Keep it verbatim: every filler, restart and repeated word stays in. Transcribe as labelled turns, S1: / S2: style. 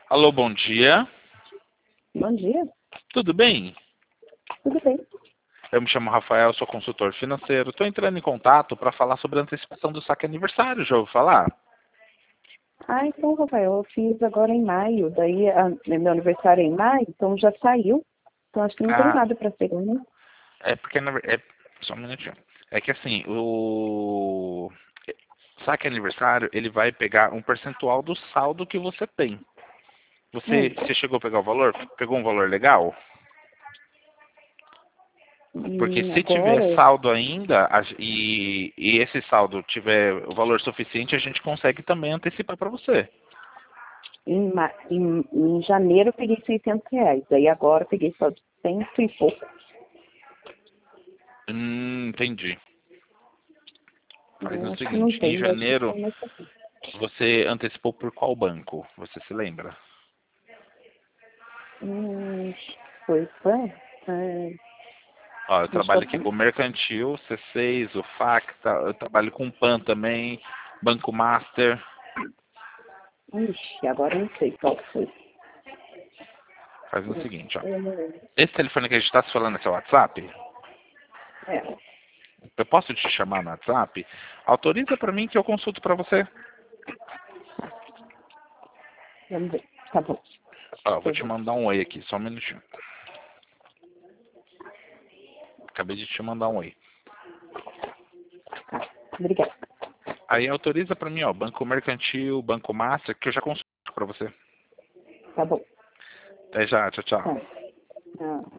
S1: Alô, bom dia.
S2: Bom dia,
S1: Tudo bem?
S2: tudo bem?
S1: Eu me chamo Rafael, sou consultor financeiro. Estou entrando em contato para falar sobre a antecipação do saque aniversário. Já ouviu falar?
S2: Ah, então, Rafael, eu fiz agora em maio, daí a, meu aniversário é em maio, então já saiu. Então acho que não tem
S1: Ah,
S2: nada para segunda.
S1: é porque... na ver- É, só um minutinho. É que assim, o saque aniversário, ele vai pegar um percentual do saldo que você tem. Você,
S2: Hum,
S1: você chegou a pegar o valor? Pegou um valor legal? Porque
S2: hum,
S1: se tiver
S2: agora,
S1: saldo ainda a- e, e esse saldo tiver o valor suficiente, a gente consegue também antecipar para você.
S2: em, ma- em, em janeiro eu peguei seiscentos reais, daí agora eu peguei só cento e pouco.
S1: Hum, entendi. Faz
S2: Eu
S1: o
S2: acho que não
S1: seguinte, em
S2: tem, deve
S1: janeiro
S2: ser mais pouquinho.
S1: você antecipou por qual banco? Você se lembra?
S2: Hum, foi, foi, é,
S1: Ó, eu
S2: deixa eu
S1: trabalho aqui com o Mercantil, C seis, o Facta, eu trabalho com o Pan também, Banco Master.
S2: Ixi, agora eu não sei qual que foi.
S1: Faz o seguinte, ó.
S2: É,
S1: Esse telefone que a gente está se falando é seu WhatsApp?
S2: é,
S1: Eu posso te chamar no WhatsApp? Autoriza para mim que eu consulto para você.
S2: vamos ver, tá bom.
S1: Ó, vou
S2: Eu
S1: te
S2: vou.
S1: mandar um oi aqui, só um minutinho. Acabei de te mandar um oi.
S2: Tá, obrigada.
S1: Aí autoriza para mim, ó, Banco Mercantil, Banco Master, que eu já consulto para você.
S2: Tá bom.
S1: Até já, tchau, tchau.
S2: Tá. Ah.